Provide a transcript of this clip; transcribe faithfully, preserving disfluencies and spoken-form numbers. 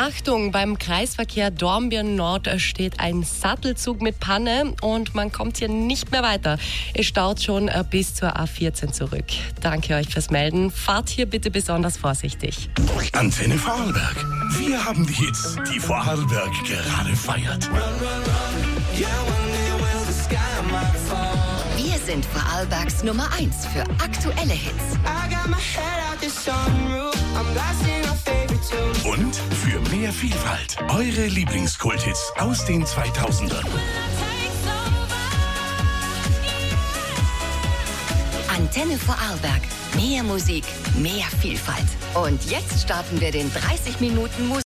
Achtung, beim Kreisverkehr Dornbirn Nord steht ein Sattelzug mit Panne und man kommt hier nicht mehr weiter. Es staut schon bis zur A vierzehn zurück. Danke euch fürs Melden. Fahrt hier bitte besonders vorsichtig. Antenne Vorarlberg. Wir haben die Hits, die Vorarlberg gerade feiert. Wir sind Vorarlbergs Nummer eins für aktuelle Hits. Und für mehr Vielfalt. Eure Lieblingskulthits aus den zweitausendern. Antenne Vorarlberg. Mehr Musik, mehr Vielfalt. Und jetzt starten wir den dreißig Minuten Musik.